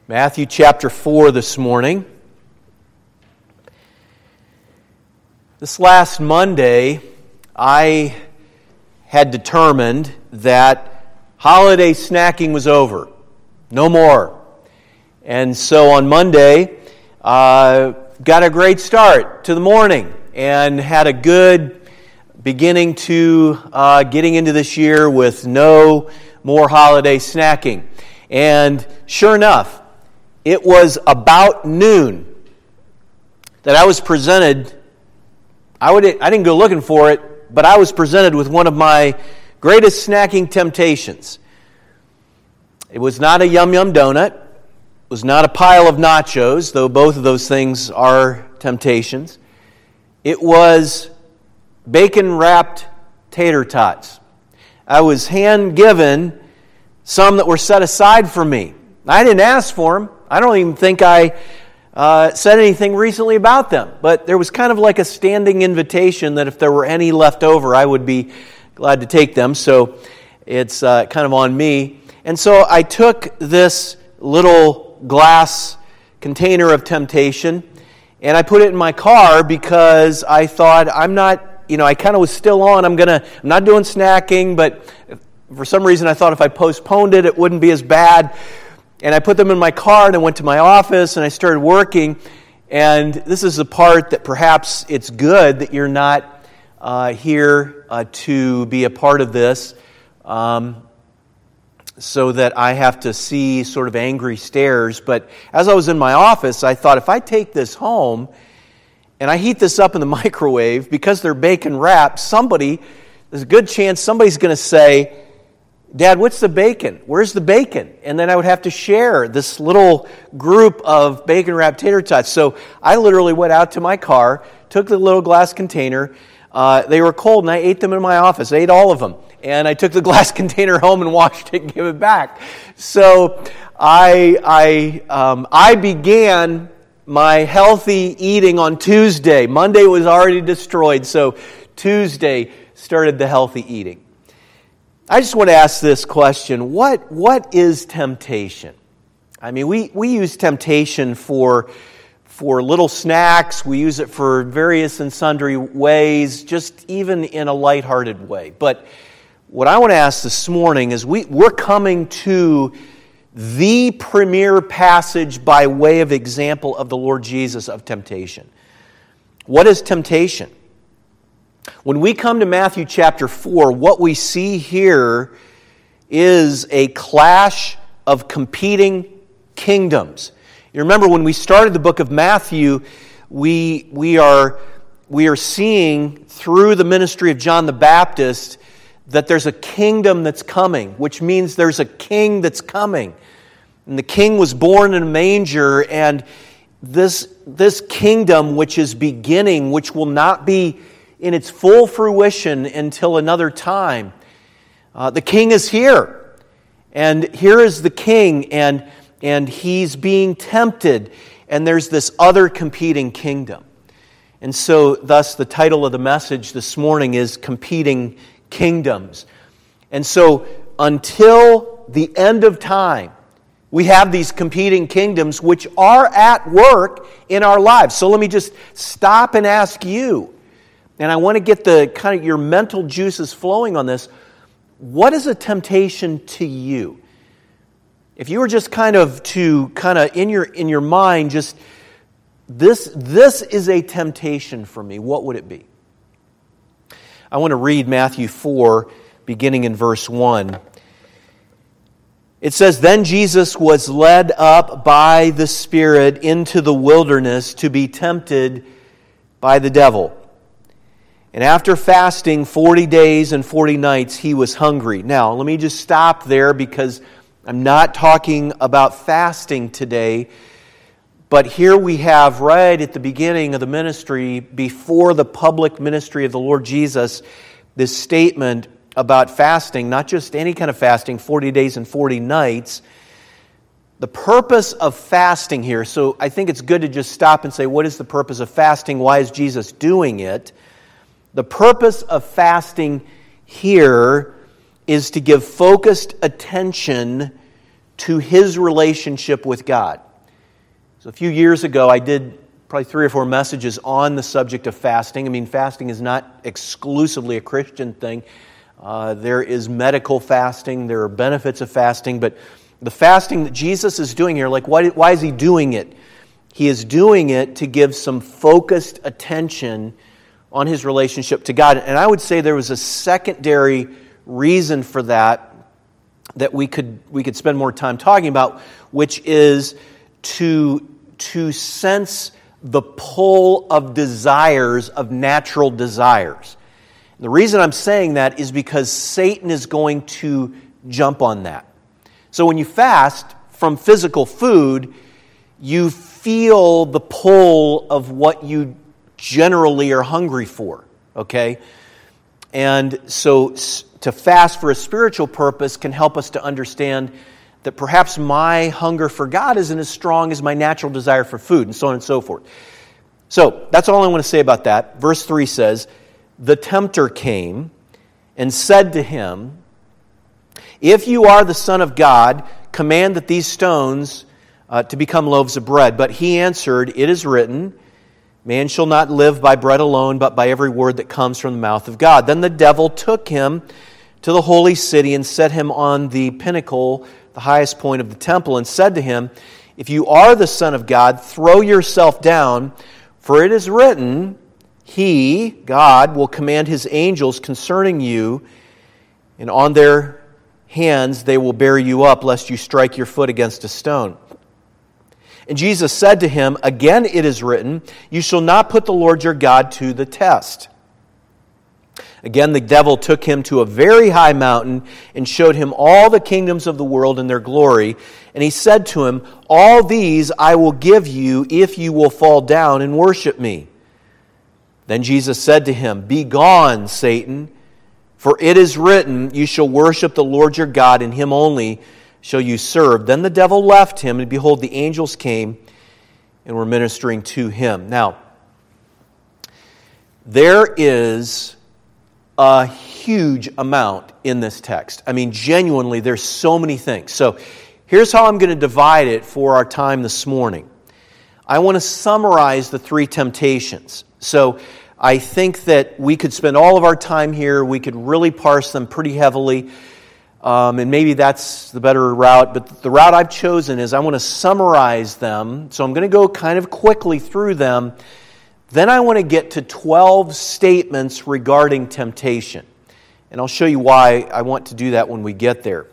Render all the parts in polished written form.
Matthew chapter 4 this morning. This last Monday, I had determined that holiday snacking was over. No more. And so on Monday, got a great start to the morning and had a good beginning to getting into this year with no more holiday snacking. And sure enough, it was about noon that I was presented. I didn't go looking for it, but I was presented with one of my greatest snacking temptations. It was not a Yum Yum donut. It was not a pile of nachos, though both of those things are temptations. It was bacon-wrapped tater tots. I was hand-given some that were set aside for me. I didn't ask for them. I don't even think I said anything recently about them. But there was kind of like a standing invitation that if there were any left over, I would be glad to take them. So it's kind of on me. And so I took this little glass container of temptation and I put it in my car because I thought I kind of was still on. I'm not doing snacking, but for some reason I thought if I postponed it, it wouldn't be as bad. And I put them in my car and I went to my office and I started working. And this is the part that perhaps it's good that you're not here to be a part of this, so that I have to see sort of angry stares. But as I was in my office, I thought if I take this home and I heat this up in the microwave, because they're bacon wrapped, there's a good chance somebody's going to say, "Dad, what's the bacon? Where's the bacon?" And then I would have to share this little group of bacon-wrapped tater tots. So I literally went out to my car, took the little glass container. They were cold, and I ate them in my office. I ate all of them. And I took the glass container home and washed it and gave it back. So I began my healthy eating on Tuesday. Monday was already destroyed, so Tuesday started the healthy eating. I just want to ask this question. What is temptation? I mean, we use temptation for little snacks. We use it for various and sundry ways, just even in a lighthearted way. But what I want to ask this morning is we're coming to the premier passage by way of example of the Lord Jesus of temptation. What is temptation? When we come to Matthew chapter 4, what we see here is a clash of competing kingdoms. You remember when we started the book of Matthew, we are seeing through the ministry of John the Baptist that there's a kingdom that's coming, which means there's a king that's coming. And the king was born in a manger, and this kingdom which is beginning, which will not be in its full fruition until another time. The king is here. And here is the king, and he's being tempted. And there's this other competing kingdom. And so, thus, the title of the message this morning is Competing Kingdoms. And so, until the end of time, we have these competing kingdoms which are at work in our lives. So let me just stop and ask you, and I want to get the kind of your mental juices flowing on this. What is a temptation to you? If you were just kind of in your mind, just this is a temptation for me, what would it be? I want to read Matthew 4, beginning in verse 1. It says, "Then Jesus was led up by the Spirit into the wilderness to be tempted by the devil. And after fasting 40 days and 40 nights, he was hungry." Now, let me just stop there because I'm not talking about fasting today. But here we have, right at the beginning of the ministry, before the public ministry of the Lord Jesus, this statement about fasting, not just any kind of fasting, 40 days and 40 nights. The purpose of fasting here, so I think it's good to just stop and say, what is the purpose of fasting? Why is Jesus doing it? The purpose of fasting here is to give focused attention to his relationship with God. So a few years ago, I did probably 3 or 4 messages on the subject of fasting. I mean, fasting is not exclusively a Christian thing. There is medical fasting, there are benefits of fasting, but the fasting that Jesus is doing here, like why is he doing it? He is doing it to give some focused attention on his relationship to God. And I would say there was a secondary reason for that we could spend more time talking about, which is to sense the pull of desires, of natural desires. The reason I'm saying that is because Satan is going to jump on that. So when you fast from physical food, you feel the pull of what you generally are hungry for, okay? And so to fast for a spiritual purpose can help us to understand that perhaps my hunger for God isn't as strong as my natural desire for food, and so on and so forth. So that's all I want to say about that. Verse 3 says, "The tempter came and said to him, 'If you are the Son of God, command that these stones to become loaves of bread.' But he answered, 'It is written, man shall not live by bread alone, but by every word that comes from the mouth of God.' Then the devil took him to the holy city and set him on the pinnacle, the highest point of the temple, and said to him, 'If you are the Son of God, throw yourself down, for it is written, He, God, will command His angels concerning you, and on their hands they will bear you up, lest you strike your foot against a stone.' And Jesus said to him, 'Again it is written, you shall not put the Lord your God to the test.' Again the devil took him to a very high mountain and showed him all the kingdoms of the world and their glory. And he said to him, 'All these I will give you if you will fall down and worship me.' Then Jesus said to him, 'Begone, Satan, for it is written, you shall worship the Lord your God, and Him only shall you serve.' Then the devil left him, and behold, the angels came and were ministering to him." Now, there is a huge amount in this text. I mean, genuinely, there's so many things. So here's how I'm going to divide it for our time this morning. I want to summarize the 3 temptations. So I think that we could spend all of our time here. We could really parse them pretty heavily. And maybe that's the better route. But the route I've chosen is I want to summarize them. So I'm going to go kind of quickly through them. Then I want to get to 12 statements regarding temptation. And I'll show you why I want to do that when we get there.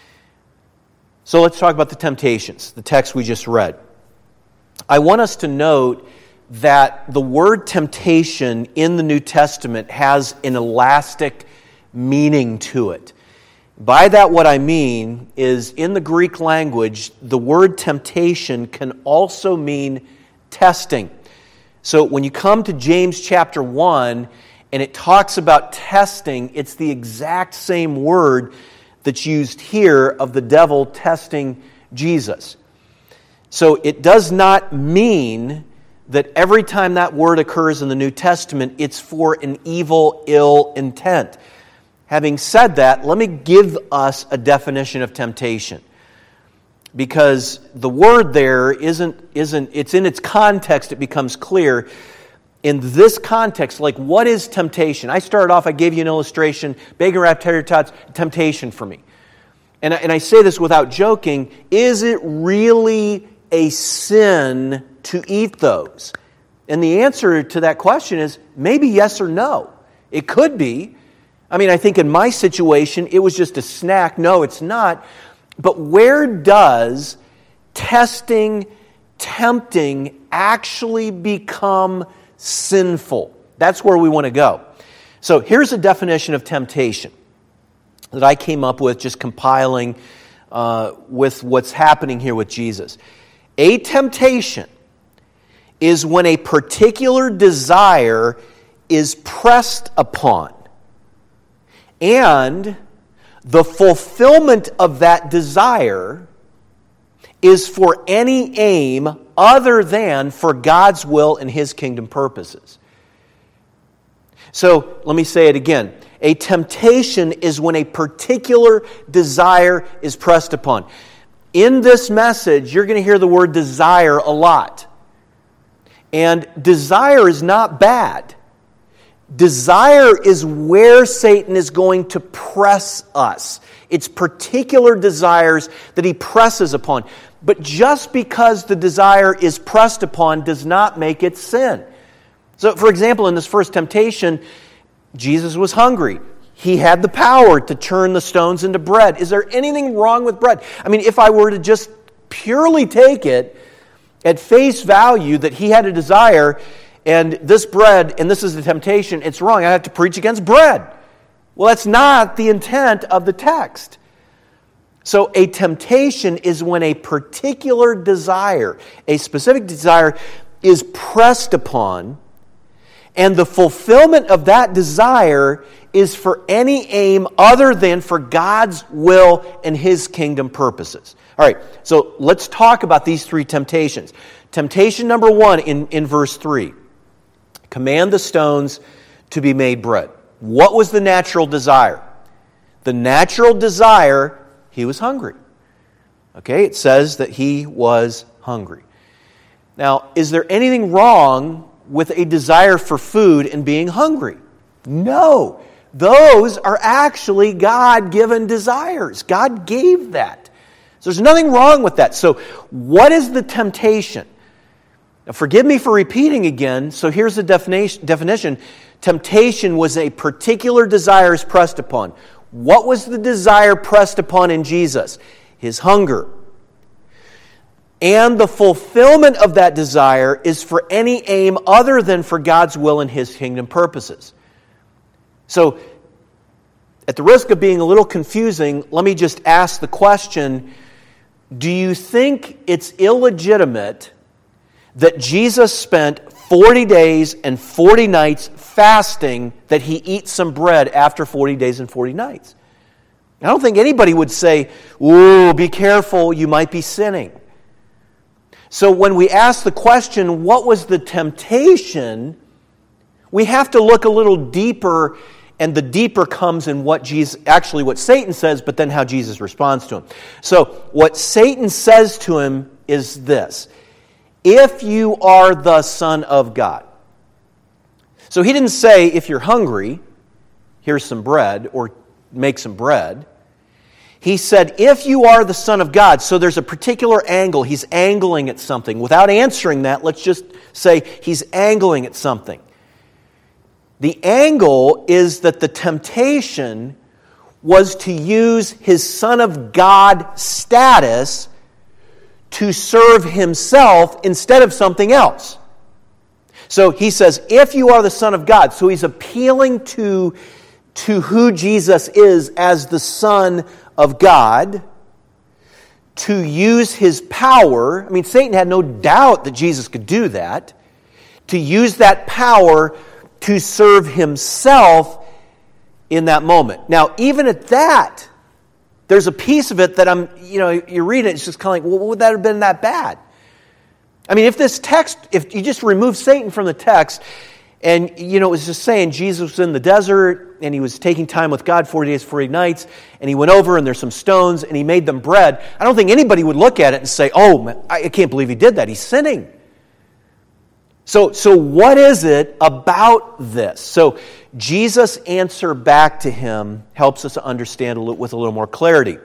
So let's talk about the temptations, the text we just read. I want us to note that the word temptation in the New Testament has an elastic meaning to it. By that, what I mean is in the Greek language, the word temptation can also mean testing. So when you come to James chapter 1 and it talks about testing, it's the exact same word that's used here of the devil testing Jesus. So it does not mean that every time that word occurs in the New Testament, it's for an evil, ill intent. Having said that, let me give us a definition of temptation. Because the word there it's in its context, it becomes clear. In this context, like what is temptation? I started off, I gave you an illustration, bacon wrapped tater tots, temptation for me. And I say this without joking, is it really a sin to eat those? And the answer to that question is maybe yes or no. It could be. I mean, I think in my situation, it was just a snack. No, it's not. But where does tempting actually become sinful? That's where we want to go. So here's a definition of temptation that I came up with just compiling with what's happening here with Jesus. A temptation is when a particular desire is pressed upon, and the fulfillment of that desire is for any aim other than for God's will and His kingdom purposes. So, let me say it again. A temptation is when a particular desire is pressed upon. In this message, you're going to hear the word desire a lot. And desire is not bad. Desire is where Satan is going to press us. It's particular desires that he presses upon. But just because the desire is pressed upon does not make it sin. So, for example, in this first temptation, Jesus was hungry. He had the power to turn the stones into bread. Is there anything wrong with bread? I mean, if I were to just purely take it at face value that he had a desire, and this bread, and this is the temptation, it's wrong. I have to preach against bread. Well, that's not the intent of the text. So a temptation is when a particular desire, a specific desire, is pressed upon, and the fulfillment of that desire is for any aim other than for God's will and His kingdom purposes. All right, so let's talk about these three temptations. Temptation number 1 in verse 3. Command the stones to be made bread. What was the natural desire? The natural desire, he was hungry. Okay, it says that he was hungry. Now, is there anything wrong with a desire for food and being hungry? No. Those are actually God-given desires. God gave that. So there's nothing wrong with that. So what is the temptation? Now, forgive me for repeating again. So here's the definition. Temptation was a particular desire is pressed upon. What was the desire pressed upon in Jesus? His hunger. And the fulfillment of that desire is for any aim other than for God's will and His kingdom purposes. So, at the risk of being a little confusing, let me just ask the question, do you think it's illegitimate that Jesus spent 40 days and 40 nights fasting that He eats some bread after 40 days and 40 nights? I don't think anybody would say, "Ooh, be careful, you might be sinning." So when we ask the question, what was the temptation, we have to look a little deeper, and the deeper comes in what Satan says, but then how Jesus responds to him. So what Satan says to him is this: if you are the Son of God. So he didn't say, if you're hungry, here's some bread, or make some bread. He said, if you are the Son of God. So there's a particular angle. He's angling at something. Without answering that, let's just say he's angling at something. The angle is that the temptation was to use his Son of God status to serve himself instead of something else. So he says, if you are the Son of God. So he's appealing to who Jesus is as the Son of God, to use his power. I mean, Satan had no doubt that Jesus could do that. To use that power to serve himself in that moment. Now, even at that, there's a piece of it that you read it, it's just kind of like, well, would that have been that bad? I mean, if you just remove Satan from the text, and, it was just saying Jesus was in the desert, and he was taking time with God 40 days, 40 nights, and he went over, and there's some stones, and he made them bread. I don't think anybody would look at it and say, oh, man, I can't believe he did that. He's sinning. So what is it about this? So Jesus' answer back to him helps us to understand with a little more clarity.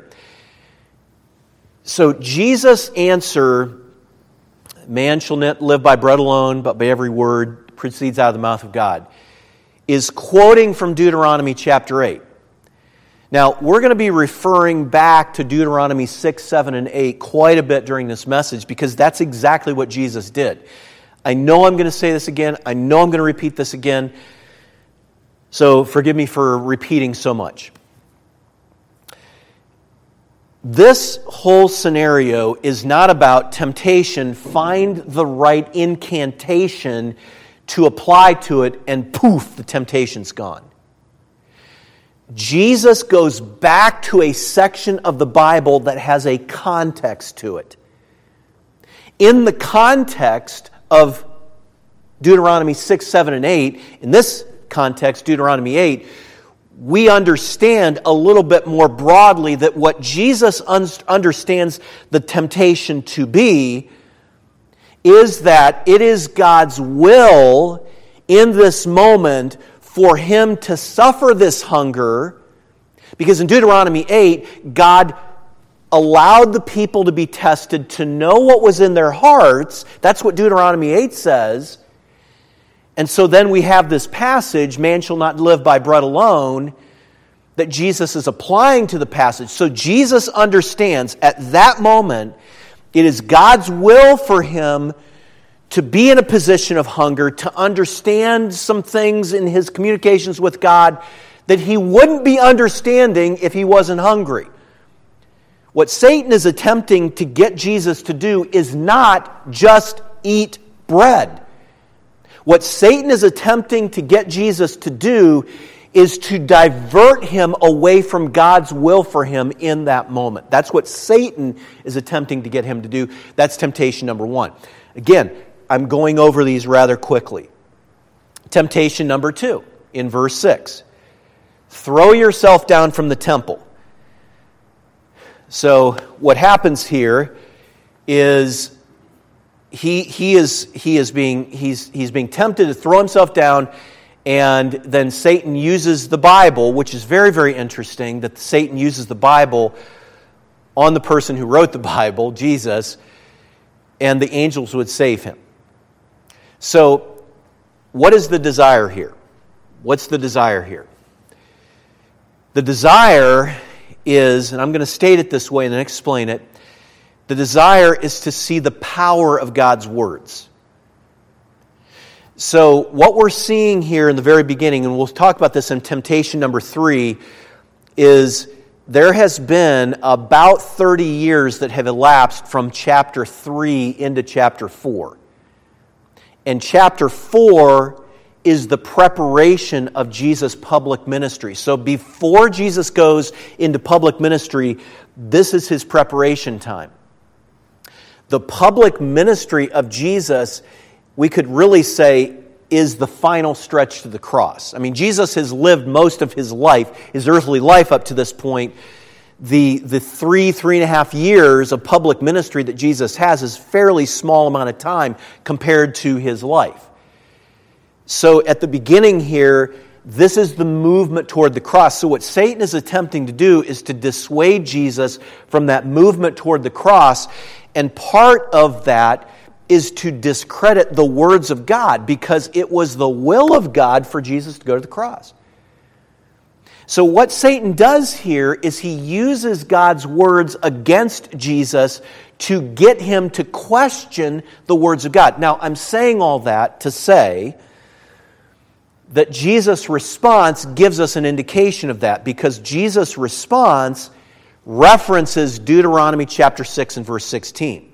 So Jesus' answer, man shall not live by bread alone, but by every word proceeds out of the mouth of God, is quoting from Deuteronomy chapter 8. Now, we're going to be referring back to Deuteronomy 6, 7, and 8 quite a bit during this message because that's exactly what Jesus did. I know I'm going to say this again. I know I'm going to repeat this again. So forgive me for repeating so much. This whole scenario is not about temptation. Find the right incantation to apply to it, and poof, the temptation's gone. Jesus goes back to a section of the Bible that has a context to it. In the context of Deuteronomy 6, 7, and 8, in this context, Deuteronomy 8, we understand a little bit more broadly that what Jesus understands the temptation to be is that it is God's will in this moment for him to suffer this hunger, because in Deuteronomy 8, God allowed the people to be tested to know what was in their hearts. That's what Deuteronomy 8 says. And so then we have this passage, man shall not live by bread alone, that Jesus is applying to the passage. So Jesus understands at that moment it is God's will for him to be in a position of hunger, to understand some things in his communications with God that he wouldn't be understanding if he wasn't hungry. What Satan is attempting to get Jesus to do is not just eat bread. What Satan is attempting to get Jesus to do is to divert him away from God's will for him in that moment. That's what Satan is attempting to get him to do. That's temptation number one. Again, I'm going over these rather quickly. Temptation number 2, in verse 6. Throw yourself down from the temple. So what happens here is he's being tempted to throw himself down, and then Satan uses the Bible, which is very, very interesting that Satan uses the Bible on the person who wrote the Bible, Jesus, and the angels would save him. So what is the desire here? What's the desire here? The desire is, and I'm going to state it this way and then explain it, the desire is to see the power of God's words. So what we're seeing here in the very beginning, and we'll talk about this in temptation number 3, is there has been about 30 years that have elapsed from chapter 3 into chapter 4. And chapter 4 is the preparation of Jesus' public ministry. So before Jesus goes into public ministry, this is his preparation time. The public ministry of Jesus, we could really say, is the final stretch to the cross. I mean, Jesus has lived most of his life, his earthly life up to this point. The 3.5 years of public ministry that Jesus has is a fairly small amount of time compared to his life. So at the beginning here, this is the movement toward the cross. So what Satan is attempting to do is to dissuade Jesus from that movement toward the cross. And part of that is to discredit the words of God, because it was the will of God for Jesus to go to the cross. So what Satan does here is he uses God's words against Jesus to get him to question the words of God. Now, I'm saying all that to say that Jesus' response gives us an indication of that, because Jesus' response references Deuteronomy chapter 6 and verse 16.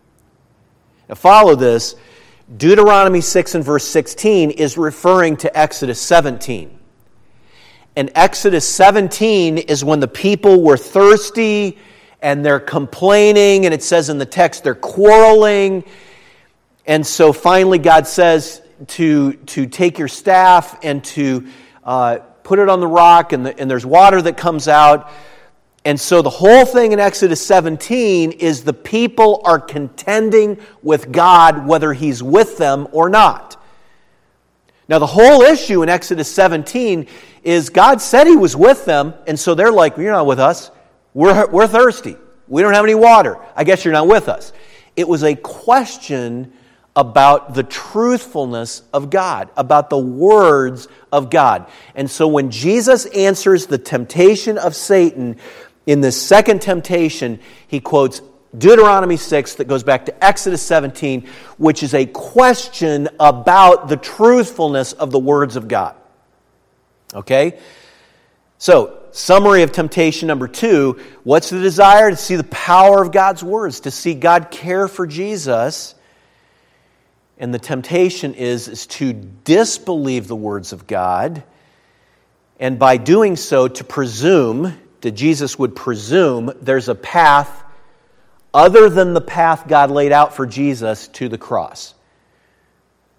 Now follow this. Deuteronomy 6 and verse 16 is referring to Exodus 17. And Exodus 17 is when the people were thirsty and they're complaining, and it says in the text they're quarreling. And so finally God says to take your staff and to put it on the rock, and there's water that comes out. And so the whole thing in Exodus 17 is the people are contending with God whether he's with them or not. Now the whole issue in Exodus 17 is God said he was with them, and so they're like, well, you're not with us. We're thirsty. We don't have any water. I guess you're not with us. It was a question about the truthfulness of God, about the words of God. And so when Jesus answers the temptation of Satan, in this second temptation, he quotes Deuteronomy 6 that goes back to Exodus 17, which is a question about the truthfulness of the words of God. Okay? So, summary of temptation number 2, what's the desire? To see the power of God's words, to see God care for Jesus. And the temptation is to disbelieve the words of God, and by doing so to presume, that Jesus would presume there's a path other than the path God laid out for Jesus to the cross.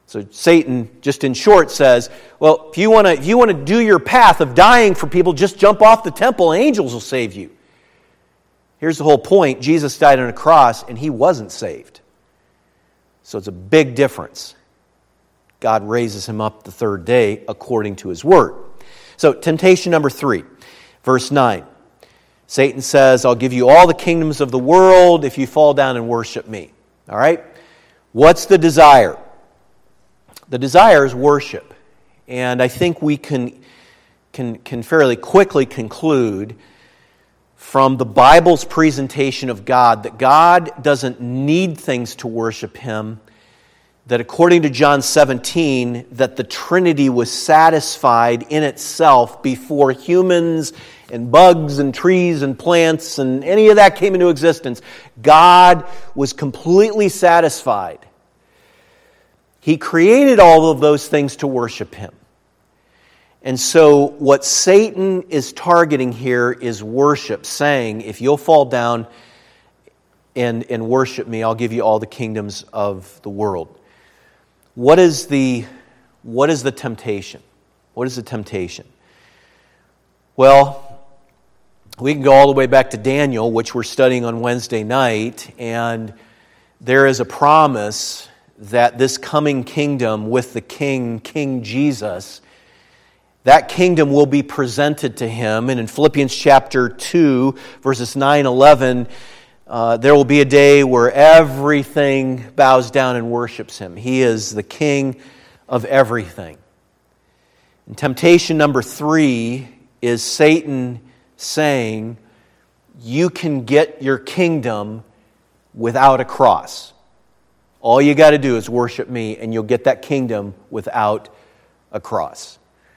So Satan, just in short, says, well, if you want to do your path of dying for people, just jump off the temple and angels will save you. Here's the whole point. Jesus died on a cross and he wasn't saved. So it's a big difference. God raises him up the third day according to his word. So temptation number 3, verse 9. Satan says, I'll give you all the kingdoms of the world if you fall down and worship me. All right? What's the desire? The desire is worship. And I think we can fairly quickly conclude from the Bible's presentation of God that God doesn't need things to worship him, that according to John 17, that the Trinity was satisfied in itself before humans and bugs and trees and plants and any of that came into existence. God was completely satisfied. He created all of those things to worship him. And so what Satan is targeting here is worship, saying, if you'll fall down and worship me, I'll give you all the kingdoms of the world. What is the temptation? What is the temptation? Well, we can go all the way back to Daniel, which we're studying on Wednesday night, and there is a promise that this coming kingdom with the King Jesus, that kingdom will be presented to him. And in Philippians chapter 2, verses 9-11, there will be a day where everything bows down and worships him. He is the King of everything. And temptation number 3 is Satan saying, you can get your kingdom without a cross. All you got to do is worship me and you'll get that kingdom without a cross.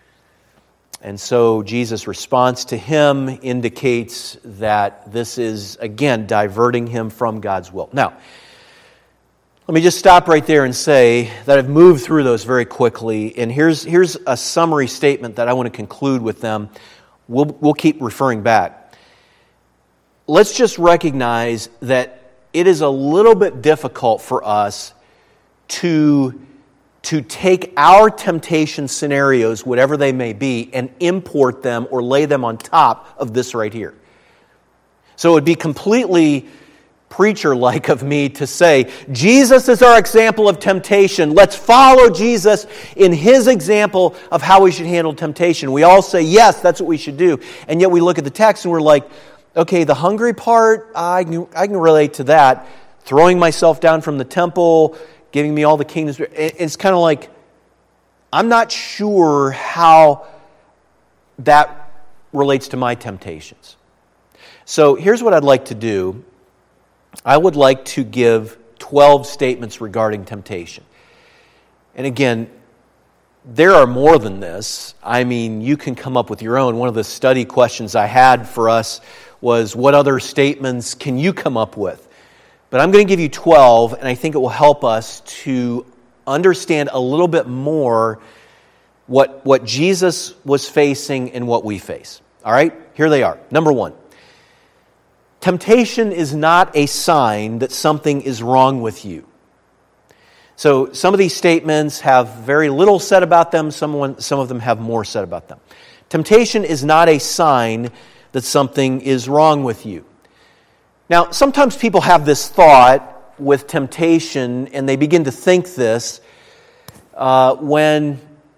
And so Jesus' response to him indicates that this is, again, diverting him from God's will. Now, let me just stop right there and say that I've moved through those very quickly, and here's a summary statement that I want to conclude with them. We'll keep referring back. Let's just recognize that it is a little bit difficult for us to take our temptation scenarios, whatever they may be, and import them or lay them on top of this right here. So it would be completely preacher-like of me to say, Jesus is our example of temptation. Let's follow Jesus in his example of how we should handle temptation. We all say, yes, that's what we should do. And yet we look at the text and we're like, okay, the hungry part, I can relate to that. Throwing myself down from the temple, giving me all the kingdoms. It's kind of like, I'm not sure how that relates to my temptations. So here's what I'd like to do. I would like to give 12 statements regarding temptation. And again, there are more than this. I mean, you can come up with your own. One of the study questions I had for us was, what other statements can you come up with? But I'm going to give you 12, and I think it will help us to understand a little bit more what Jesus was facing and what we face. All right? Here they are. Number 1. Temptation is not a sign that something is wrong with you. So some of these statements have very little said about them. Some of them have more said about them. Temptation is not a sign that something is wrong with you. Now, sometimes people have this thought with temptation, and they begin to think this when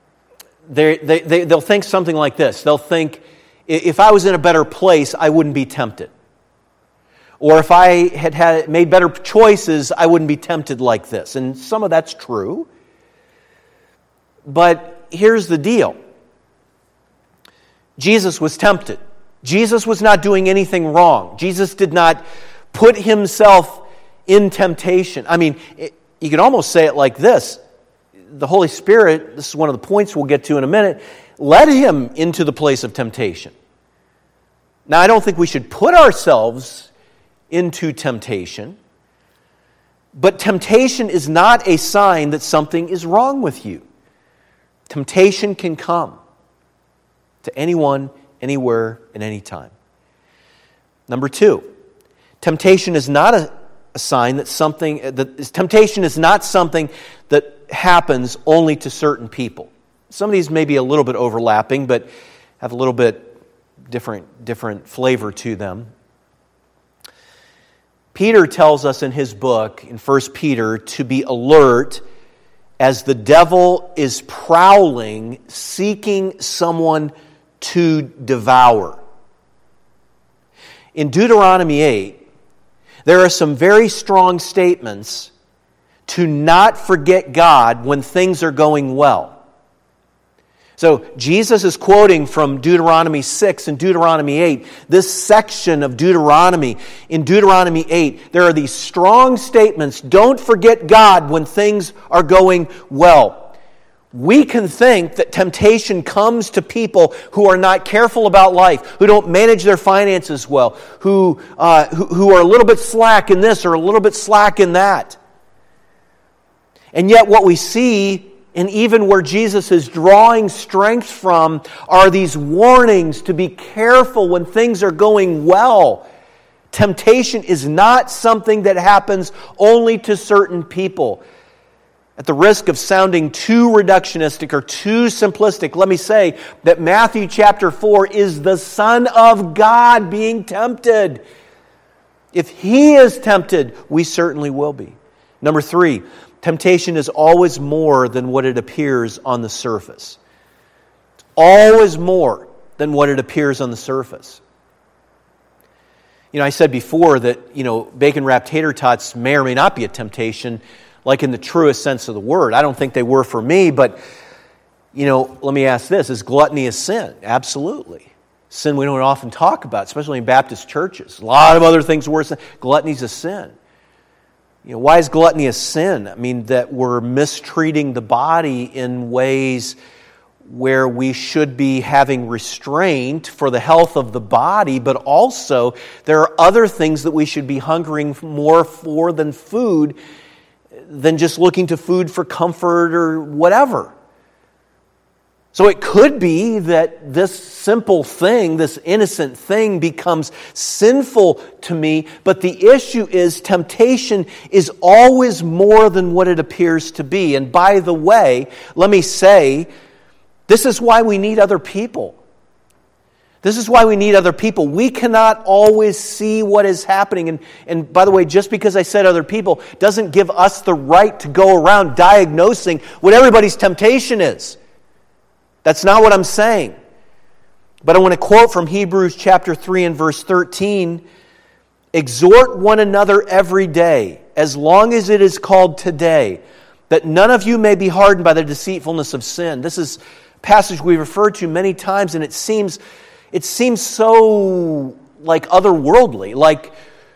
they'll think something like this. They'll think, if I was in a better place, I wouldn't be tempted. Or if I had made better choices, I wouldn't be tempted like this. And some of that's true. But here's the deal. Jesus was tempted. Jesus was not doing anything wrong. Jesus did not put himself in temptation. I mean, you could almost say it like this. The Holy Spirit, this is one of the points we'll get to in a minute, led him into the place of temptation. Now, I don't think we should put ourselves into temptation, but temptation is not a sign that something is wrong with you. Temptation can come to anyone, anywhere, at any time. Number 2, temptation is not a sign that temptation is not something that happens only to certain people. Some of these may be a little bit overlapping, but have a little bit different flavor to them. Peter tells us in his book, in 1 Peter, to be alert as the devil is prowling, seeking someone to devour. In Deuteronomy 8, there are some very strong statements to not forget God when things are going well. So Jesus is quoting from Deuteronomy 6 and Deuteronomy 8. This section of Deuteronomy, in Deuteronomy 8, there are these strong statements. Don't forget God when things are going well. We can think that temptation comes to people who are not careful about life, who don't manage their finances well, who are a little bit slack in this or a little bit slack in that. And yet what we see, and even where Jesus is drawing strength from, are these warnings to be careful when things are going well. Temptation is not something that happens only to certain people. At the risk of sounding too reductionistic or too simplistic, let me say that Matthew chapter 4 is the Son of God being tempted. If He is tempted, we certainly will be. Number 3, temptation is always more than what it appears on the surface. It's always more than what it appears on the surface. I said before that, bacon-wrapped tater tots may or may not be a temptation, like in the truest sense of the word. I don't think they were for me, but, let me ask this. Is gluttony a sin? Absolutely. Sin we don't often talk about, especially in Baptist churches. A lot of other things worse than gluttony's a sin. Why is gluttony a sin? I mean, that we're mistreating the body in ways where we should be having restraint for the health of the body, but also there are other things that we should be hungering more for than food, than just looking to food for comfort or whatever. So it could be that this simple thing, this innocent thing, becomes sinful to me, but the issue is temptation is always more than what it appears to be. And by the way, let me say, this is why we need other people. This is why we need other people. We cannot always see what is happening. And by the way, just because I said other people doesn't give us the right to go around diagnosing what everybody's temptation is. That's not what I'm saying. But I want to quote from Hebrews chapter 3 and verse 13. Exhort one another every day, as long as it is called today, that none of you may be hardened by the deceitfulness of sin. This is a passage we've referred to many times, and it seems so like otherworldly. Like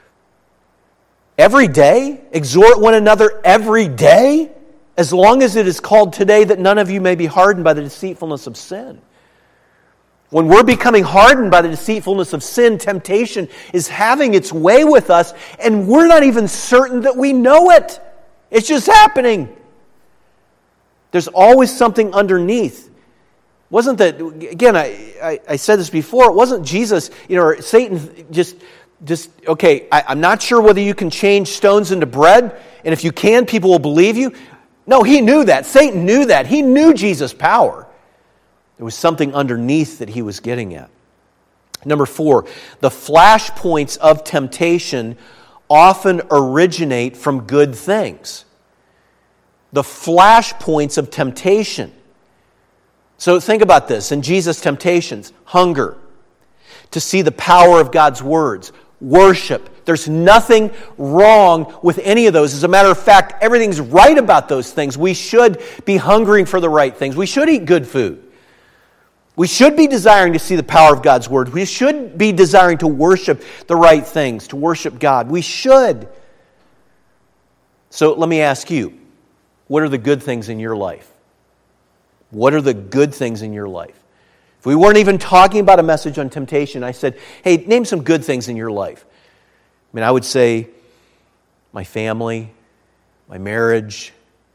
every day? Exhort one another every day? As long as it is called today, that none of you may be hardened by the deceitfulness of sin. When we're becoming hardened by the deceitfulness of sin, temptation is having its way with us, and we're not even certain that we know it. It's just happening. There's always something underneath. Wasn't that, again, I said this before, it wasn't Jesus, or Satan just okay, I'm not sure whether you can change stones into bread, and if you can, people will believe you. No, he knew that. Satan knew that. He knew Jesus' power. There was something underneath that he was getting at. Number 4, the flashpoints of temptation often originate from good things. The flashpoints of temptation. So think about this. In Jesus' temptations, hunger, to see the power of God's words, worship. There's nothing wrong with any of those. As a matter of fact, everything's right about those things. We should be hungering for the right things. We should eat good food. We should be desiring to see the power of God's word. We should be desiring to worship the right things, to worship God. We should. So let me ask you, what are the good things in your life? What are the good things in your life? If we weren't even talking about a message on temptation, I said, hey, name some good things in your life. I mean, I would say my family, my marriage,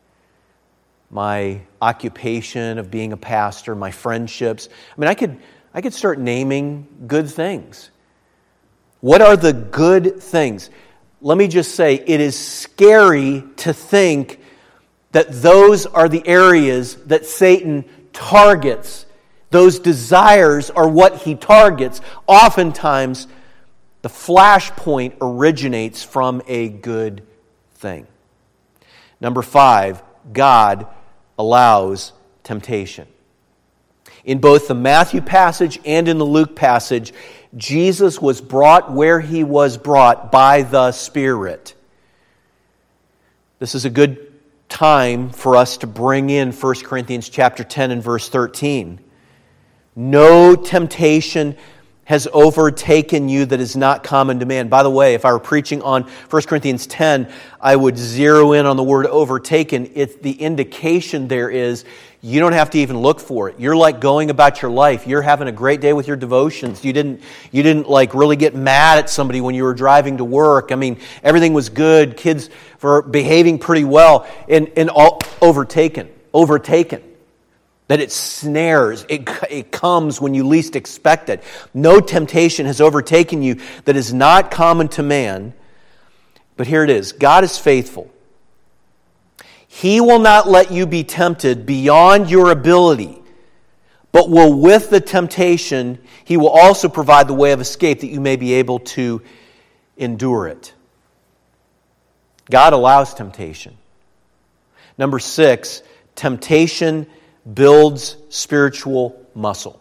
my occupation of being a pastor, my friendships. I mean, I could start naming good things. What are the good things? Let me just say, it is scary to think that those are the areas that Satan targets. Those desires are what he targets. Oftentimes, the flashpoint originates from a good thing. Number 5, God allows temptation. In both the Matthew passage and in the Luke passage, Jesus was brought where he was brought by the Spirit. This is a good time for us to bring in 1 Corinthians chapter 10 and verse 13. No temptation has overtaken you that is not common to man. By the way, if I were preaching on 1 Corinthians 10, I would zero in on the word overtaken. The indication there is you don't have to even look for it. You're like going about your life. You're having a great day with your devotions. You didn't like really get mad at somebody when you were driving to work. I mean, everything was good. Kids were behaving pretty well. And all overtaken. That it snares. It comes when you least expect it. No temptation has overtaken you that is not common to man. But here it is. God is faithful. He will not let you be tempted beyond your ability, but will with the temptation, He will also provide the way of escape that you may be able to endure it. God allows temptation. Number 6, temptation builds spiritual muscle.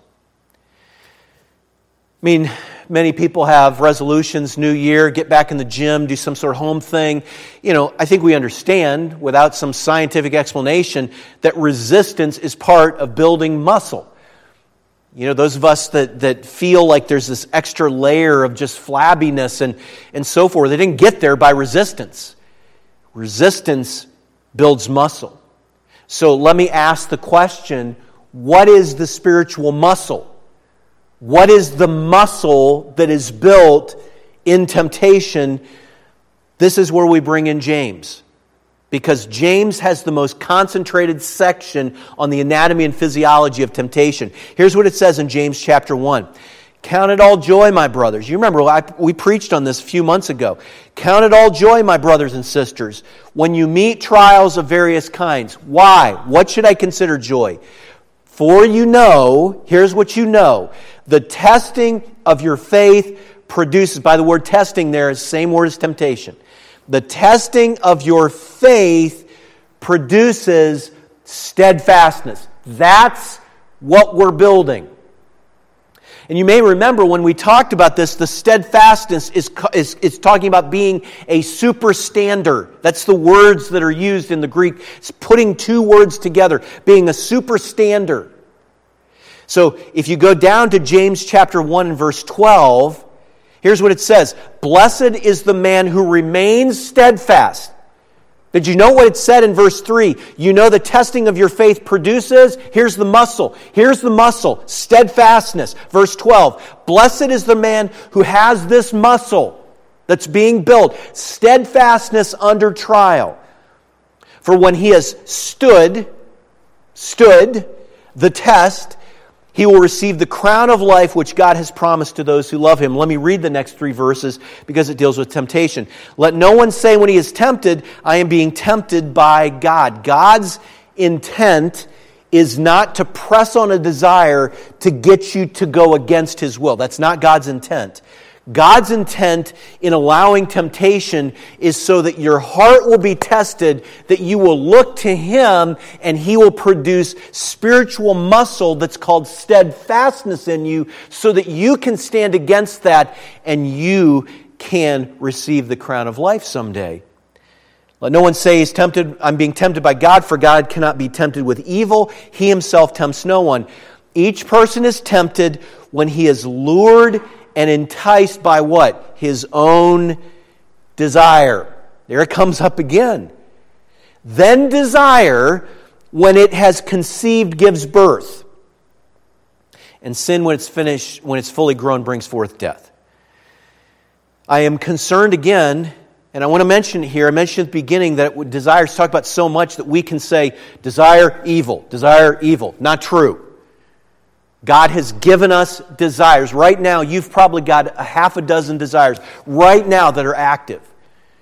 I mean, many people have resolutions, New Year, get back in the gym, do some sort of home thing. I think we understand, without some scientific explanation, that resistance is part of building muscle. Those of us that feel like there's this extra layer of just flabbiness and so forth, they didn't get there by resistance. Resistance builds muscle. So let me ask the question, what is the spiritual muscle? What is the muscle that is built in temptation? This is where we bring in James. Because James has the most concentrated section on the anatomy and physiology of temptation. Here's what it says in James chapter 1. Count it all joy, my brothers. You remember, we preached on this a few months ago. Count it all joy, my brothers and sisters, when you meet trials of various kinds. Why? What should I consider joy? For here's what you know. The testing of your faith produces, by the word testing there is the same word as temptation. The testing of your faith produces steadfastness. That's what we're building. And you may remember when we talked about this, the steadfastness is talking about being a superstander. That's the words that are used in the Greek. It's putting two words together, being a superstander. So if you go down to James chapter 1 and verse 12, here's what it says. Blessed is the man who remains steadfast. Did you know what it said in verse 3? The testing of your faith produces, here's the muscle, steadfastness. Verse 12, blessed is the man who has this muscle that's being built, steadfastness under trial. For when he has stood the test, he will receive the crown of life which God has promised to those who love Him. Let me read the next 3 verses because it deals with temptation. Let no one say when he is tempted, I am being tempted by God. God's intent is not to press on a desire to get you to go against His will. That's not God's intent. God's intent in allowing temptation is so that your heart will be tested, that you will look to Him, and He will produce spiritual muscle that's called steadfastness in you so that you can stand against that and you can receive the crown of life someday. Let no one say he's tempted. I'm being tempted by God, for God cannot be tempted with evil. He Himself tempts no one. Each person is tempted when he is lured and enticed by what? His own desire. There it comes up again. Then desire, when it has conceived, gives birth. And sin, when it's finished, when it's fully grown, brings forth death. I am concerned again, and I want to mention here, I mentioned at the beginning that desire is talked about so much that we can say, desire evil. Not true. God has given us desires. Right now, you've probably got a half a dozen desires right now that are active.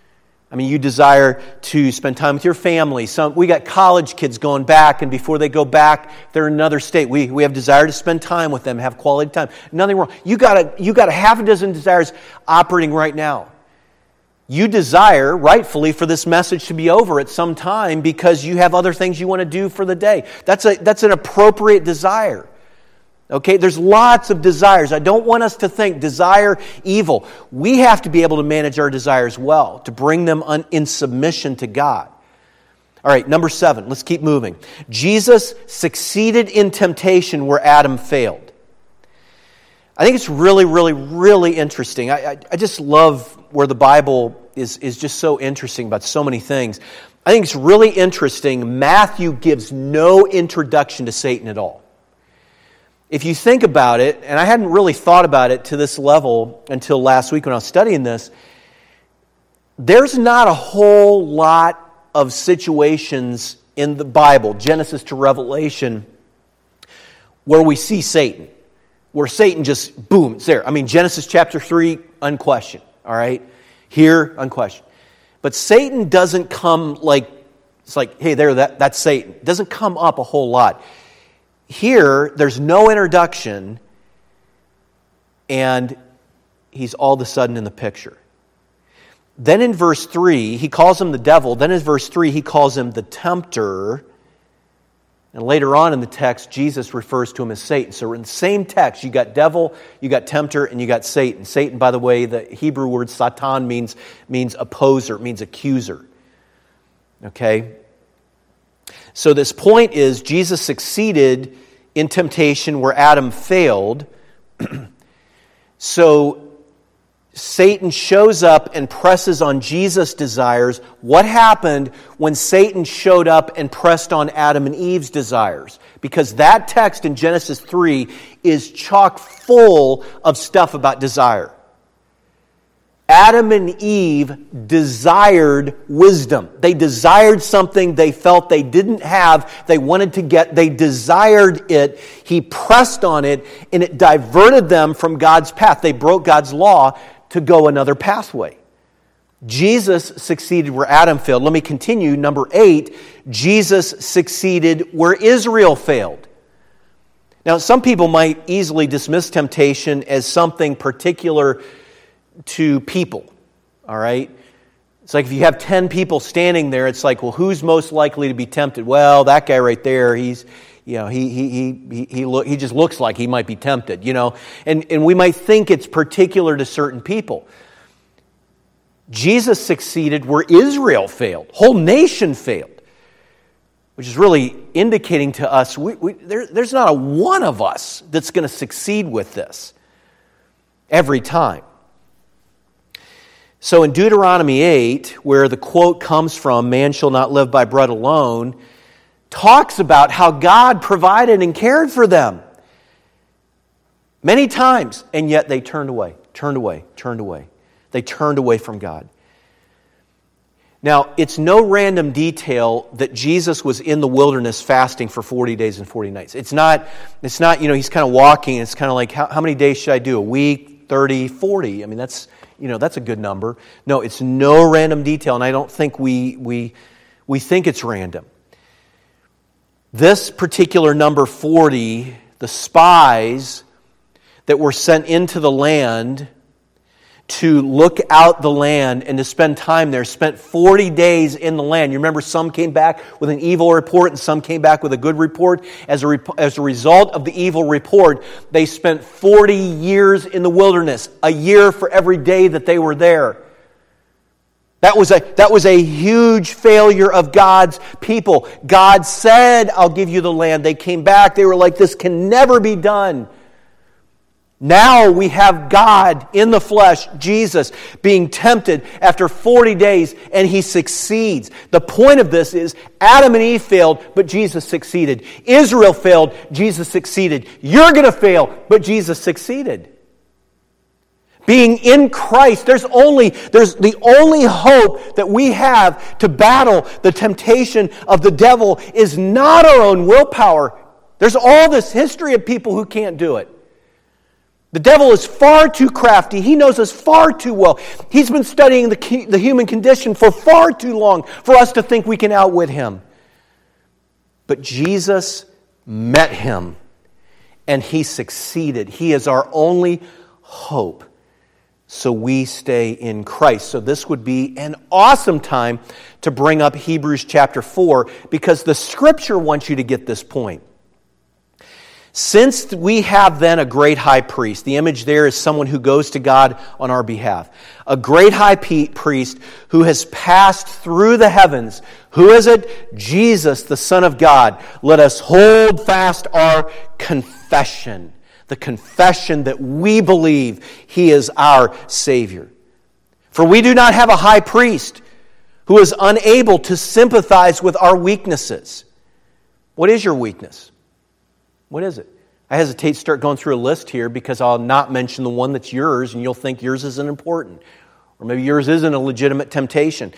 I mean, you desire to spend time with your family. We got college kids going back, and before they go back, they're in another state. We have desire to spend time with them, have quality time. Nothing wrong. You got a half a dozen desires operating right now. You desire, rightfully, for this message to be over at some time because you have other things you want to do for the day. That's an appropriate desire. Okay, there's lots of desires. I don't want us to think desire evil. We have to be able to manage our desires well, to bring them in submission to God. All right, number 7, let's keep moving. Jesus succeeded in temptation where Adam failed. I think it's really, really, really interesting. I just love where the Bible is just so interesting about so many things. I think it's really interesting. Matthew gives no introduction to Satan at all. If you think about it, and I hadn't really thought about it to this level until last week when I was studying this, there's not a whole lot of situations in the Bible, Genesis to Revelation, where we see Satan, where Satan just, boom, it's there. I mean, Genesis chapter 3, unquestioned, all right? Here, unquestioned. But Satan doesn't come it's like, hey, there, that's Satan. It doesn't come up a whole lot. Here, there's no introduction, and he's all of a sudden in the picture. Then in verse 3, he calls him the devil. Then in verse 3, he calls him the tempter. And later on in the text, Jesus refers to him as Satan. So in the same text, you got devil, you got tempter, and you got Satan. Satan, by the way, the Hebrew word Satan means opposer, means accuser. Okay? So this point is, Jesus succeeded in temptation where Adam failed. So Satan shows up and presses on Jesus' desires. What happened when Satan showed up and pressed on Adam and Eve's desires? Because that text in Genesis 3 is chock full of stuff about desire. Adam and Eve desired wisdom. They desired something they felt they didn't have, they wanted to get, they desired it. He pressed on it, and it diverted them from God's path. They broke God's law to go another pathway. Jesus succeeded where Adam failed. Let me continue. Number 8, Jesus succeeded where Israel failed. Now, some people might easily dismiss temptation as something particular to people, all right? It's like if you have 10 people standing there, it's like, well, who's most likely to be tempted? Well, that guy right there, he just looks like he might be tempted, And we might think it's particular to certain people. Jesus succeeded where Israel failed. Whole nation failed, which is really indicating to us there's not a one of us that's going to succeed with this every time. So in Deuteronomy 8, where the quote comes from, man shall not live by bread alone, talks about how God provided and cared for them many times, and yet they turned away. They turned away from God. Now, it's no random detail that Jesus was in the wilderness fasting for 40 days and 40 nights. It's not, he's kind of walking, it's kind of like, how many days should I do? A week, 30, 40? I mean, that's a good number. No, it's no random detail, and I don't think we think it's random. This particular number 40, the spies that were sent into the land to look out the land and to spend time there, spent 40 days in the land. You remember some came back with an evil report and some came back with a good report. As a result of the evil report, they spent 40 years in the wilderness, a year for every day that they were there. That was a huge failure of God's people. God said, I'll give you the land. They came back. They were like, this can never be done. Now we have God in the flesh, Jesus, being tempted after 40 days, and He succeeds. The point of this is Adam and Eve failed, but Jesus succeeded. Israel failed, Jesus succeeded. You're going to fail, but Jesus succeeded. Being in Christ, there's the only hope that we have to battle the temptation of the devil is not our own willpower. There's all this history of people who can't do it. The devil is far too crafty. He knows us far too well. He's been studying the human condition for far too long for us to think we can outwit him. But Jesus met him, and he succeeded. He is our only hope. So we stay in Christ. So this would be an awesome time to bring up Hebrews chapter 4, because the Scripture wants you to get this point. Since we have then a great high priest, the image there is someone who goes to God on our behalf. A great high priest who has passed through the heavens. Who is it? Jesus, the Son of God. Let us hold fast our confession. The confession that we believe He is our Savior. For we do not have a high priest who is unable to sympathize with our weaknesses. What is your weakness? What is it? I hesitate to start going through a list here because I'll not mention the one that's yours and you'll think yours isn't important. Or maybe yours isn't a legitimate temptation.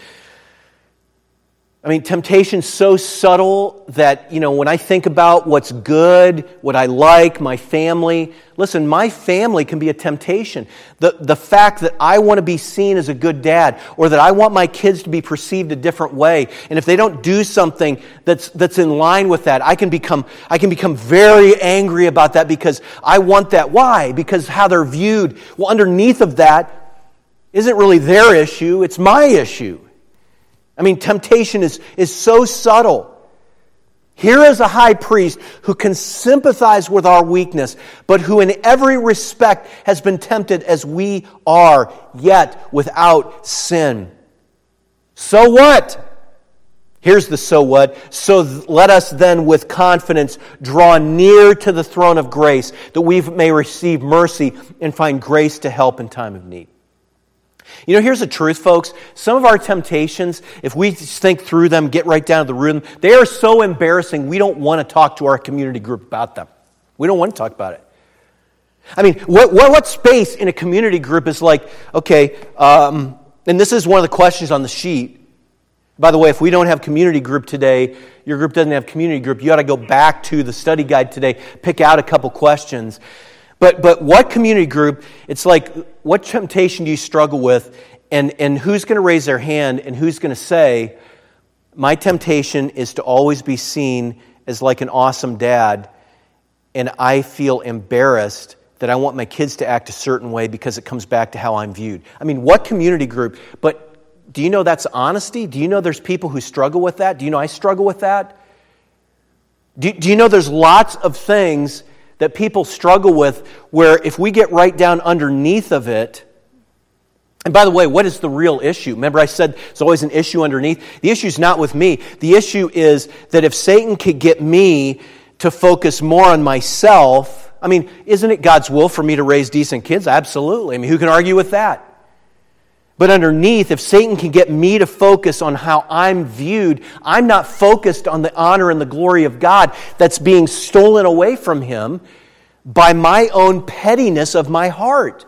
I mean, temptation's so subtle that, when I think about what's good, what I like, my family, listen, my family can be a temptation. The fact that I want to be seen as a good dad, or that I want my kids to be perceived a different way, and if they don't do something that's in line with that, I can become very angry about that because I want that. Why? Because how they're viewed. Well, underneath of that isn't really their issue, it's my issue. I mean, temptation is so subtle. Here is a high priest who can sympathize with our weakness, but who in every respect has been tempted as we are, yet without sin. So what? Here's the so what. So let us then with confidence draw near to the throne of grace, that we may receive mercy and find grace to help in time of need. Here's the truth, folks. Some of our temptations, if we think through them, get right down to the root of them, they are so embarrassing, we don't want to talk to our community group about them. We don't want to talk about it. I mean, what space in a community group is like, okay, and this is one of the questions on the sheet. By the way, if we don't have community group today, your group doesn't have community group, you ought to go back to the study guide today, pick out a couple questions. But what community group, it's like, what temptation do you struggle with? And who's going to raise their hand and who's going to say, my temptation is to always be seen as like an awesome dad, and I feel embarrassed that I want my kids to act a certain way because it comes back to how I'm viewed. I mean, what community group? But do you know that's honesty? Do you know there's people who struggle with that? Do you know I struggle with that? Do you know there's lots of things that people struggle with, where if we get right down underneath of it, and by the way, what is the real issue? Remember I said there's always an issue underneath? The issue is not with me. The issue is that if Satan could get me to focus more on myself, I mean, isn't it God's will for me to raise decent kids? Absolutely. I mean, who can argue with that? But underneath, if Satan can get me to focus on how I'm viewed, I'm not focused on the honor and the glory of God that's being stolen away from Him by my own pettiness of my heart.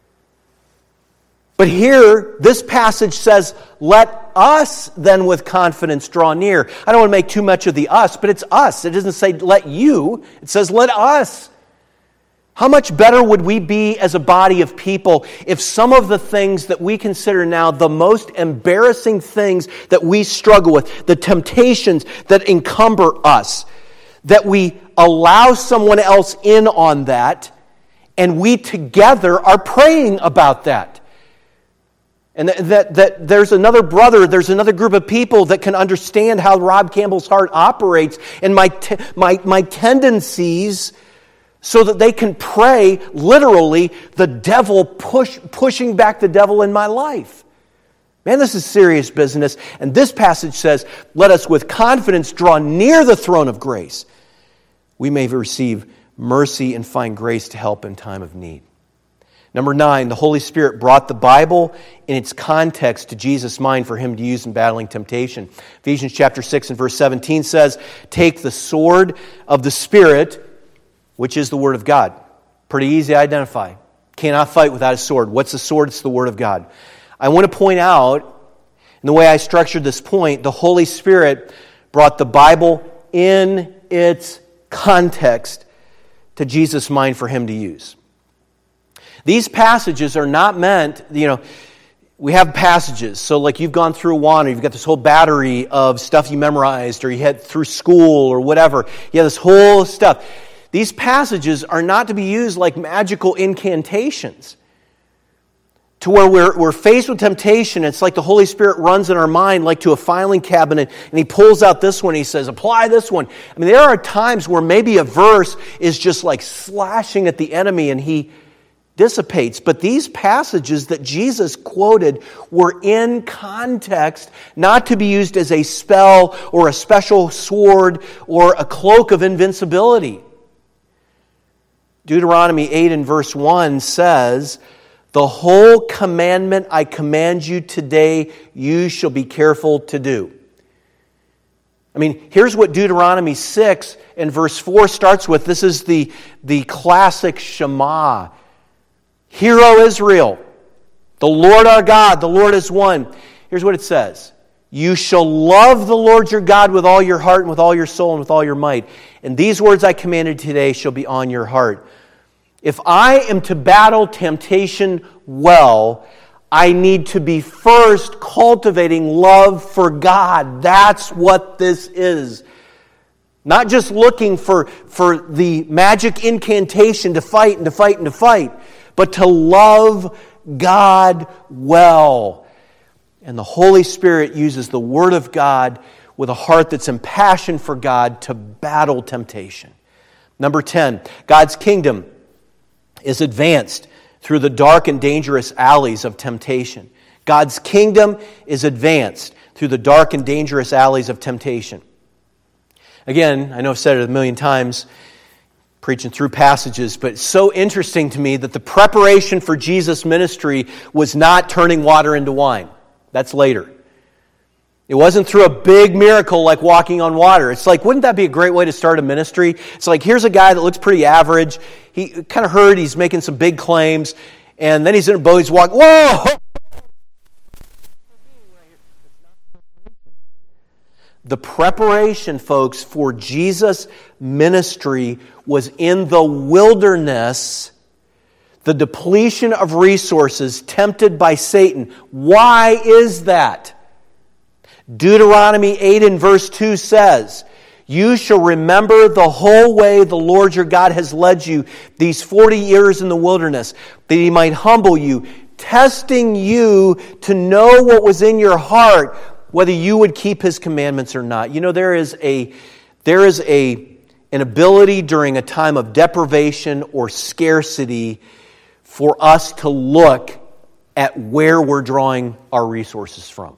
But here, this passage says, let us then with confidence draw near. I don't want to make too much of the us, but it's us. It doesn't say let you. It says let us. How much better would we be as a body of people if some of the things that we consider now the most embarrassing things that we struggle with, the temptations that encumber us, that we allow someone else in on that, and we together are praying about that? And that there's another brother, there's another group of people that can understand how Rob Campbell's heart operates and my tendencies, so that they can pray, literally, the devil pushing back the devil in my life. Man, this is serious business. And this passage says, let us with confidence draw near the throne of grace. We may receive mercy and find grace to help in time of need. Number 9, the Holy Spirit brought the Bible in its context to Jesus' mind for Him to use in battling temptation. Ephesians chapter 6 and verse 17 says, take the sword of the Spirit, which is the Word of God. Pretty easy to identify. Cannot fight without a sword. What's the sword? It's the Word of God. I want to point out, in the way I structured this point, the Holy Spirit brought the Bible in its context to Jesus' mind for Him to use. These passages are not meant, we have passages. So like you've gone through one, or you've got this whole battery of stuff you memorized, or you had through school or whatever. You have this whole stuff. These passages are not to be used like magical incantations, to where we're faced with temptation. It's like the Holy Spirit runs in our mind like to a filing cabinet, and He pulls out this one, He says, apply this one. I mean, there are times where maybe a verse is just like slashing at the enemy and he dissipates. But these passages that Jesus quoted were in context, not to be used as a spell or a special sword or a cloak of invincibility. Deuteronomy 8 and verse 1 says, the whole commandment I command you today, you shall be careful to do. I mean, here's what Deuteronomy 6 and verse 4 starts with. This is the classic Shema. Hear, O Israel, the Lord our God, the Lord is one. Here's what it says. You shall love the Lord your God with all your heart and with all your soul and with all your might. And these words I commanded today shall be on your heart. If I am to battle temptation well, I need to be first cultivating love for God. That's what this is. Not just looking for the magic incantation to fight and to fight and to fight, but to love God well. And the Holy Spirit uses the Word of God with a heart that's impassioned for God to battle temptation. Number 10, God's kingdom is advanced through the dark and dangerous alleys of temptation. God's kingdom is advanced through the dark and dangerous alleys of temptation. Again, I know I've said it a million times, preaching through passages, but it's so interesting to me that the preparation for Jesus' ministry was not turning water into wine. That's later. It wasn't through a big miracle like walking on water. It's like, wouldn't that be a great way to start a ministry? It's like, here's a guy that looks pretty average. He kind of heard he's making some big claims, and then he's in a boat, he's walking, whoa! The preparation, folks, for Jesus' ministry was in the wilderness, the depletion of resources, tempted by Satan. Why is that? Deuteronomy 8 and verse 2 says, you shall remember the whole way the Lord your God has led you these 40 years in the wilderness, that He might humble you, testing you to know what was in your heart, whether you would keep His commandments or not. You know, there is an ability during a time of deprivation or scarcity for us to look at where we're drawing our resources from.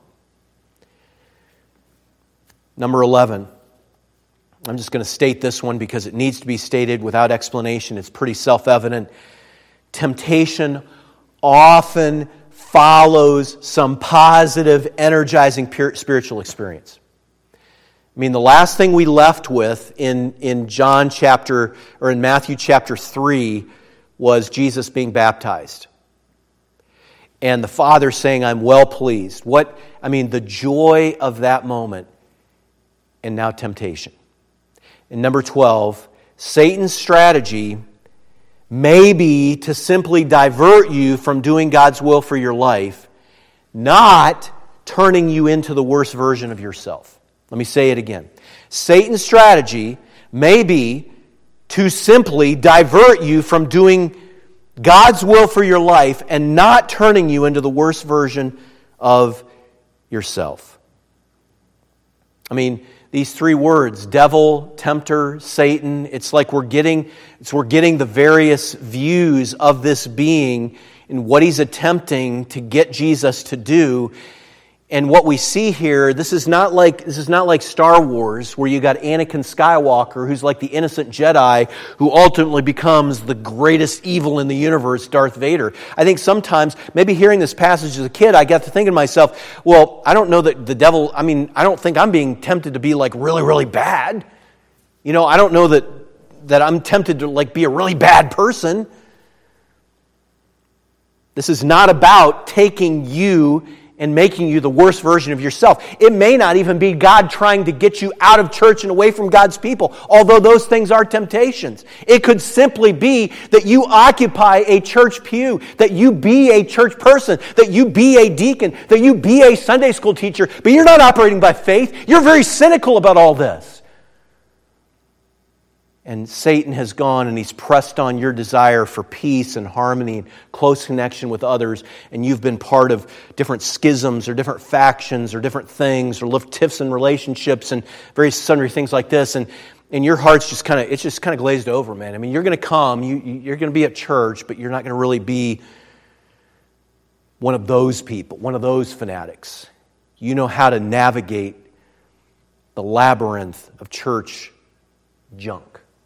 Number 11. I'm just going to state this one because it needs to be stated without explanation. It's pretty self-evident. Temptation often follows some positive, energizing spiritual experience. I mean, the last thing we left with in Matthew chapter 3 was Jesus being baptized. And the Father saying, I'm well pleased. The joy of that moment. And now temptation. And number 12, Satan's strategy may be to simply divert you from doing God's will for your life, not turning you into the worst version of yourself. Let me say it again. Satan's strategy may be to simply divert you from doing God's will for your life and not turning you into the worst version of yourself. I mean, these three words, devil, tempter, Satan, it's like we're getting the various views of this being and what he's attempting to get Jesus to do. And what we see here, this is not like Star Wars, where you got Anakin Skywalker, who's like the innocent Jedi, who ultimately becomes the greatest evil in the universe, Darth Vader. I think sometimes, maybe hearing this passage as a kid, I got to thinking to myself, well, I don't know that the devil, I don't think I'm being tempted to be like really, really bad. I don't know that I'm tempted to like be a really bad person. This is not about taking you and making you the worst version of yourself. It may not even be God trying to get you out of church and away from God's people, although those things are temptations. It could simply be that you occupy a church pew, that you be a church person, that you be a deacon, that you be a Sunday school teacher, but you're not operating by faith. You're very cynical about all this. And Satan has gone and he's pressed on your desire for peace and harmony and close connection with others. And you've been part of different schisms or different factions or different things or little tiffs in relationships and various sundry things like this. And your heart's just kind of glazed over, man. I mean, you're going to come, you're going to be at church, but you're not going to really be one of those people, one of those fanatics. You know how to navigate the labyrinth of church junk.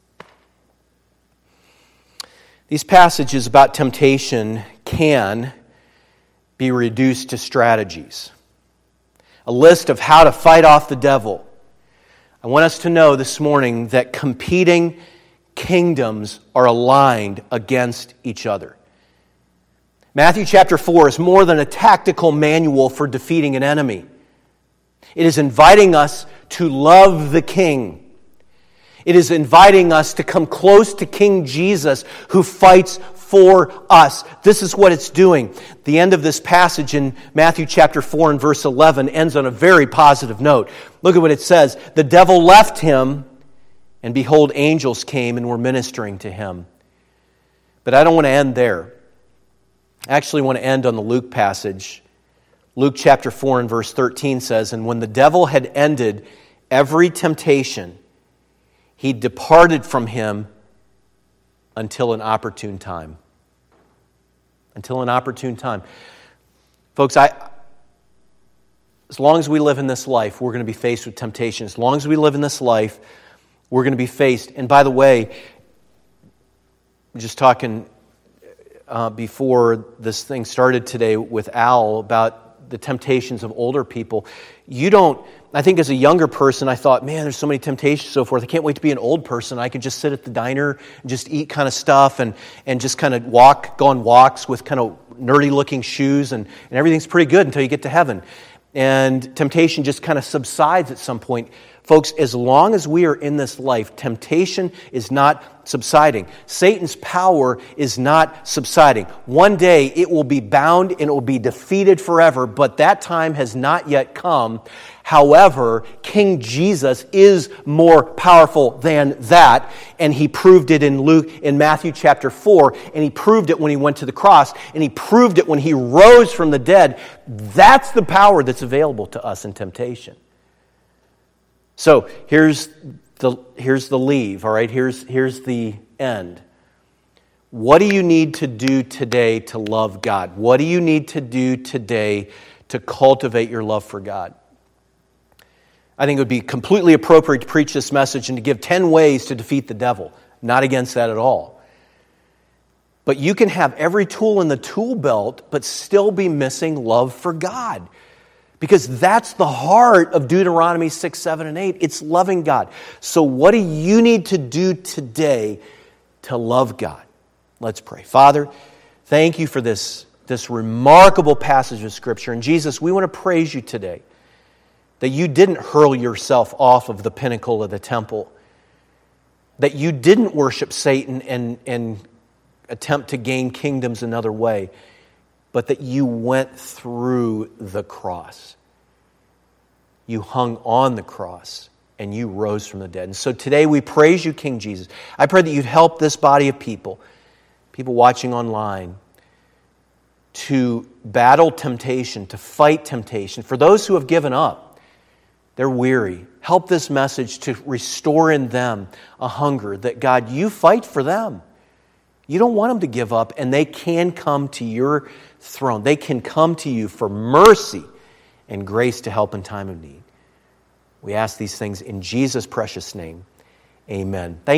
These passages about temptation can be reduced to strategies. A list of how to fight off the devil. I want us to know this morning that competing kingdoms are aligned against each other. Matthew chapter 4 is more than a tactical manual for defeating an enemy. It is inviting us to love the King. It is inviting us to come close to King Jesus who fights for us. This is what it's doing. The end of this passage in Matthew chapter 4 and verse 11 ends on a very positive note. Look at what it says. The devil left him, and behold, angels came and were ministering to him. But I don't want to end there. I actually want to end on the Luke passage. Luke chapter 4 and verse 13 says, and when the devil had ended every temptation, he departed from him until an opportune time. Until an opportune time. Folks, as long as we live in this life, we're going to be faced with temptation. As long as we live in this life, we're going to be faced. And by the way, I'm just talking before this thing started today with Al about the temptations of older people. I think as a younger person, I thought, man, there's so many temptations and so forth. I can't wait to be an old person. I could just sit at the diner and just eat kind of stuff and just kind of go on walks with kind of nerdy-looking shoes, and everything's pretty good until you get to heaven. And temptation just kind of subsides at some point. Folks, as long as we are in this life, temptation is not subsiding. Satan's power is not subsiding. One day it will be bound and it will be defeated forever, but that time has not yet come. However, King Jesus is more powerful than that, and he proved it in Matthew chapter 4, and he proved it when he went to the cross, and he proved it when he rose from the dead. That's the power that's available to us in temptation. So here's the leave, all right? Here's the end. What do you need to do today to love God? What do you need to do today to cultivate your love for God? I think it would be completely appropriate to preach this message and to give 10 ways to defeat the devil. Not against that at all. But you can have every tool in the tool belt, but still be missing love for God. Because that's the heart of Deuteronomy 6, 7, and 8. It's loving God. So what do you need to do today to love God? Let's pray. Father, thank you for this remarkable passage of Scripture. And Jesus, we want to praise you today that you didn't hurl yourself off of the pinnacle of the temple, that you didn't worship Satan and attempt to gain kingdoms another way, but that you went through the cross. You hung on the cross and you rose from the dead. And so today we praise you, King Jesus. I pray that you'd help this body of people watching online, to battle temptation, to fight temptation. For those who have given up, they're weary. Help this message to restore in them a hunger that, God, you fight for them. You don't want them to give up, and they can come to your throne. They can come to you for mercy and grace to help in time of need. We ask these things in Jesus' precious name. Amen.